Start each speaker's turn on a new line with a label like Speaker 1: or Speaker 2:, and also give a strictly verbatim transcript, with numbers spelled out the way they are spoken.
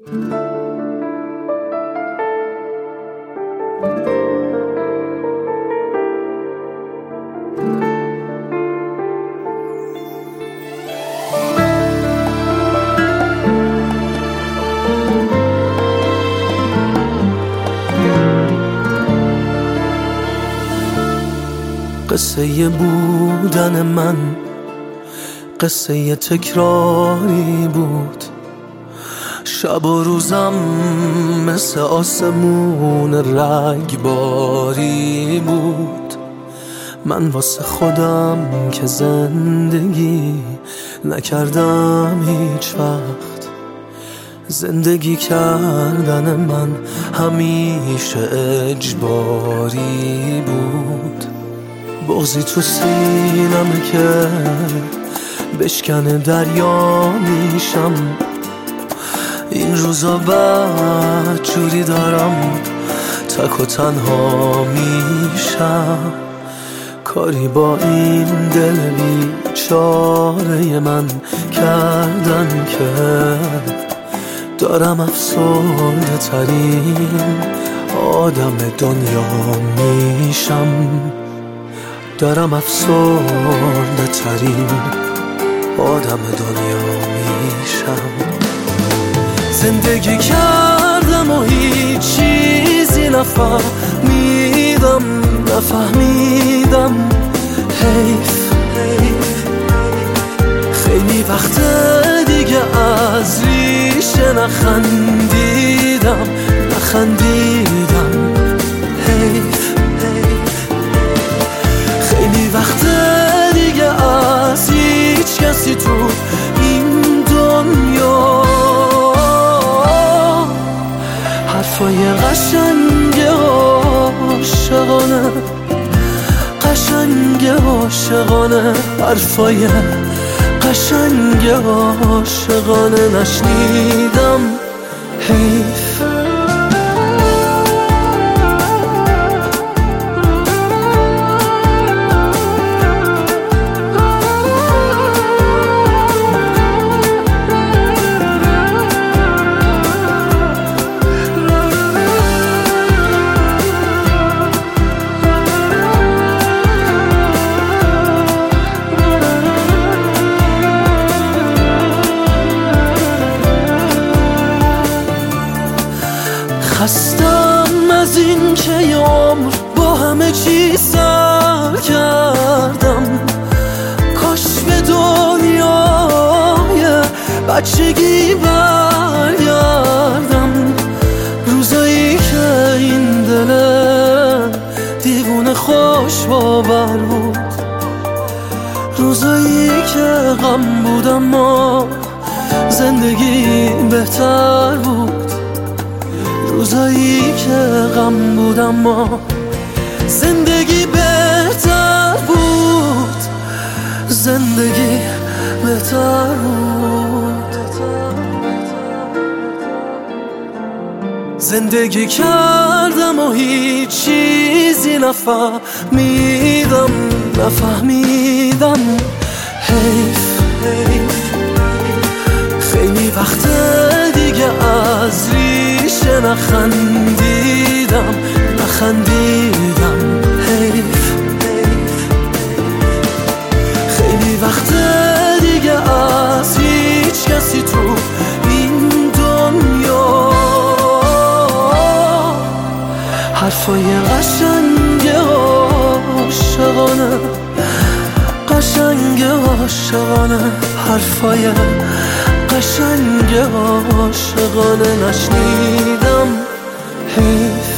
Speaker 1: قصه بودن من قصه تکراری بود، شب و روزم مثل آسمون رگباری بود. من واسه خودم که زندگی نکردم هیچ وقت، زندگی کردن من همیشه اجباری بود. بغضی تو سینمه که بشکنه دریا میشم، این روزا بد جوری دارم تک و تنها میشم. کاری با این دل بیچاره من کردن که دارم افسرده ترین آدم دنیا میشم. دارم افسرده ترین آدم دنیا میشم. زندگی کردم و هیچ چیزی نفهمیدم نفهمیدم حیف حیف. خیلی وقت دیگه از ریشه نخندیدم نخندیدم حیف. خیلی وقت دیگه از هیچ کسی تو این دنیا حرفای قشنگ عاشقانه قشنگ عاشقانه حرفای قشنگ عاشقانه نشنیدم حیف. خستم از این که یه عمر با همه چی سر کردم. کاش به دنیای بچگی برگردم. روزایی که این دل دیوونه خوش باور بود، روزایی که غم بود اما زندگی بهتر بود. روزایی که غم بود اما زندگی بهتر بود. زندگی بهتر بود. زندگی کردم و هیچ چیزی نفهمیدم نفهمیدم حیف حیف. خیلی وقت دیگه از ریشه نخندیدم نخندیدم حیف. خیلی وقت دیگه از هیچ کسی تو این دنیا حرفای قشنگ عاشقانه قشنگ عاشقانه حرفای قشنگ عاشقانه نشنیدم حیف.